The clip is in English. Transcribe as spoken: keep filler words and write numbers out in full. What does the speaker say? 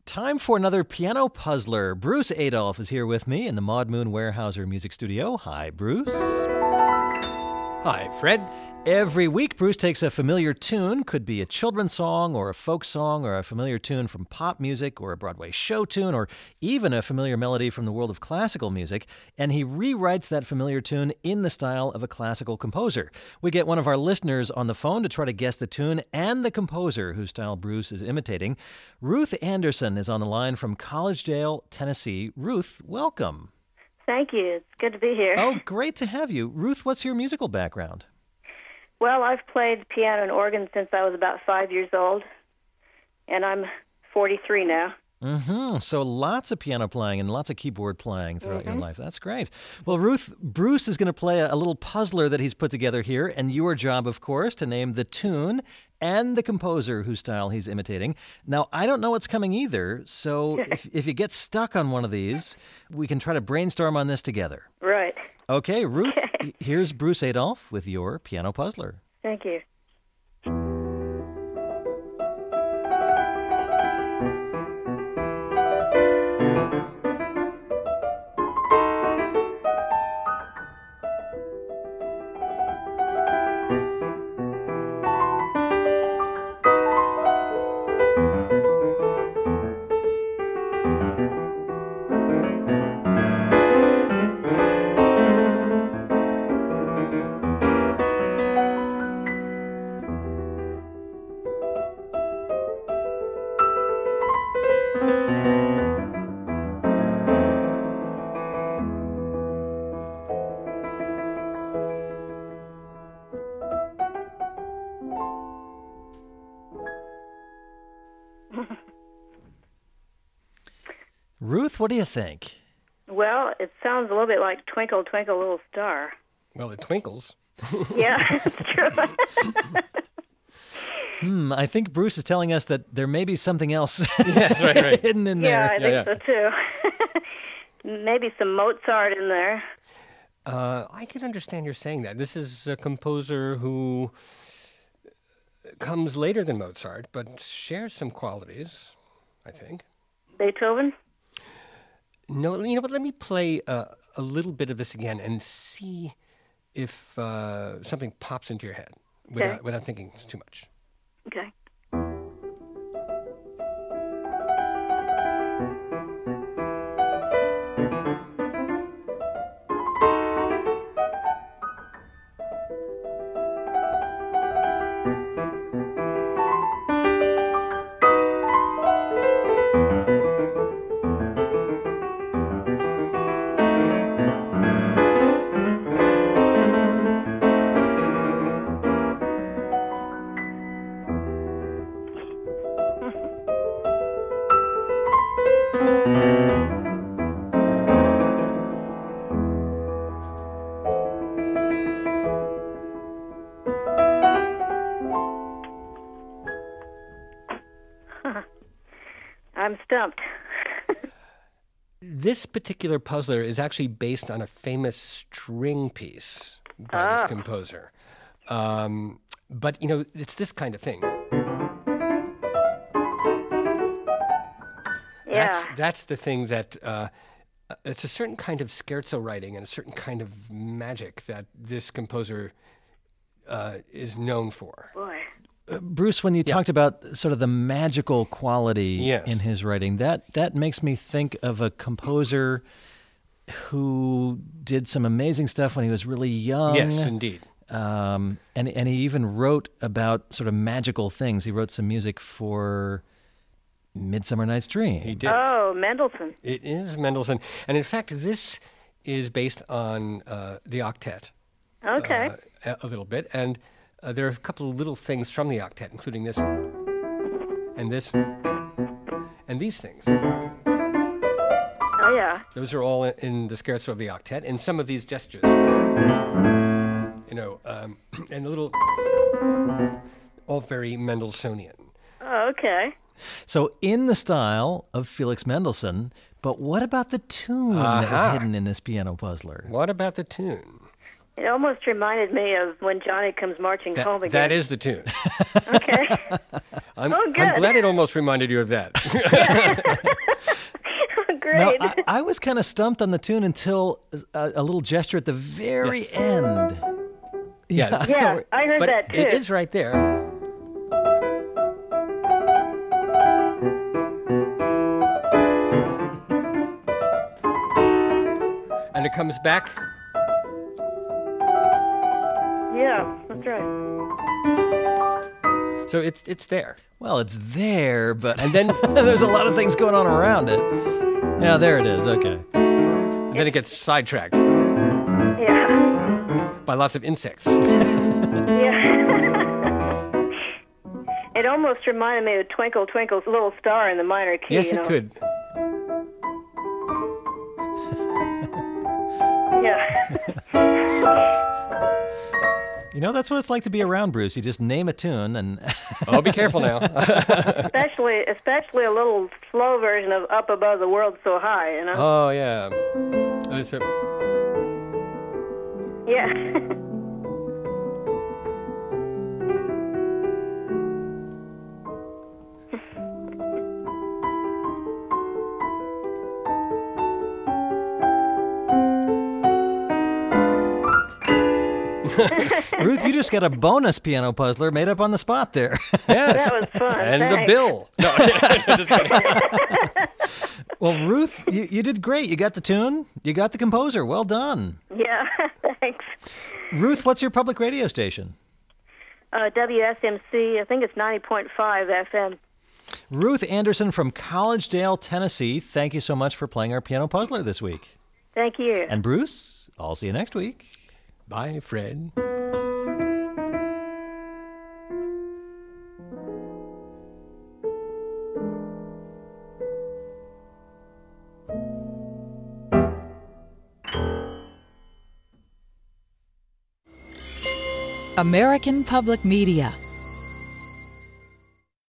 Time for another piano puzzler. Bruce Adolphe is here with me in the Maud Moon Weyerhaeuser Music Studio. Hi, Bruce. Hi, Fred. Every week, Bruce takes a familiar tune, could be a children's song or a folk song or a familiar tune from pop music or a Broadway show tune or even a familiar melody from the world of classical music, and he rewrites that familiar tune in the style of a classical composer. We get one of our listeners on the phone to try to guess the tune and the composer whose style Bruce is imitating. Ruth Anderson is on the line from Collegedale, Tennessee. Ruth, welcome. Thank you. It's good to be here. Oh, great to have you. Ruth, what's your musical background? Well, I've played piano and organ since I was about five years old, and I'm forty-three now. Mm-hmm. So lots of piano playing and lots of keyboard playing throughout mm-hmm. your life. That's great. Well, Ruth, Bruce is going to play a, a little puzzler that he's put together here, and your job, of course, to name the tune and the composer whose style he's imitating. Now, I don't know what's coming either, so if, if you get stuck on one of these, we can try to brainstorm on this together. Right. Okay, Ruth, here's Bruce Adolphe with your piano puzzler. Thank you. Ruth, what do you think? Well, it sounds a little bit like Twinkle, Twinkle, Little Star. Well, it twinkles. Yeah, that's true. Hmm, I think Bruce is telling us that there may be something else yes, right, right. hidden in Yeah, there. I Yeah, think so, too. Maybe some Mozart in there. Uh, I can understand you're saying that. This is a composer who comes later than Mozart, but shares some qualities, I think. Beethoven? No, you know what? Let me play uh, a little bit of this again and see if uh, something pops into your head without, Okay. without thinking too much. Okay. I'm stumped. This particular puzzler is actually based on a famous string piece by Ah. this composer. Um, but, you know, it's this kind of thing. Yeah. That's, that's the thing that, uh, it's a certain kind of scherzo writing and a certain kind of magic that this composer uh, is known for. Boy. Uh, Bruce, when you Yeah. talked about sort of the magical quality Yes. in his writing, that, that makes me think of a composer who did some amazing stuff when he was really young. Yes, indeed. Um, and, and he even wrote about sort of magical things. He wrote some music for Midsummer Night's Dream. He did. Oh, Mendelssohn. It is Mendelssohn. And in fact, this is based on uh, the octet. Okay. Uh, a, a little bit. And uh, there are a couple of little things from the octet, including this and this and these things. Oh, yeah. Those are all in the scherzo of the octet. And some of these gestures, you know, um, and a little, all very Mendelssohnian. Oh, okay. So in the style of Felix Mendelssohn, but what about the tune that Aha. was hidden in this piano puzzler? What about the tune? It almost reminded me of When Johnny Comes Marching That, Home Again. that is the tune. Okay. I'm, Oh, good. I'm glad it almost reminded you of that. Great. Now, I, I was kind of stumped on the tune until a, a little gesture at the very Yes. end. Yeah, Yeah, I heard but that, too. It is right there. And it comes back. Yeah, that's right. So it's it's there. Well, it's there, but And then there's a lot of things going on around it. Yeah, there it is. Okay. and then it gets sidetracked Yeah. by lots of insects. Yeah. It almost reminded me of Twinkle Twinkle Little Star in the minor key. Yes, you it know? could. Yeah. You know, that's what it's like to be around Bruce. You just name a tune and Oh, be careful now. especially, especially a little slow version of Up Above the World So High, you know? Oh, yeah. Uh, so- Yeah. Ruth, you just got a bonus piano puzzler made up on the spot there. Yes. That was fun. And the Thanks. bill. No, just kidding. Well, Ruth, you, you did great. You got the tune. You got the composer. Well done. Yeah, thanks. Ruth, what's your public radio station? Uh, W S M C, I think it's ninety point five F M. Ruth Anderson from Collegedale, Tennessee. Thank you so much for playing our piano puzzler this week. Thank you. And Bruce, I'll see you next week. Bye, Fred. American Public Media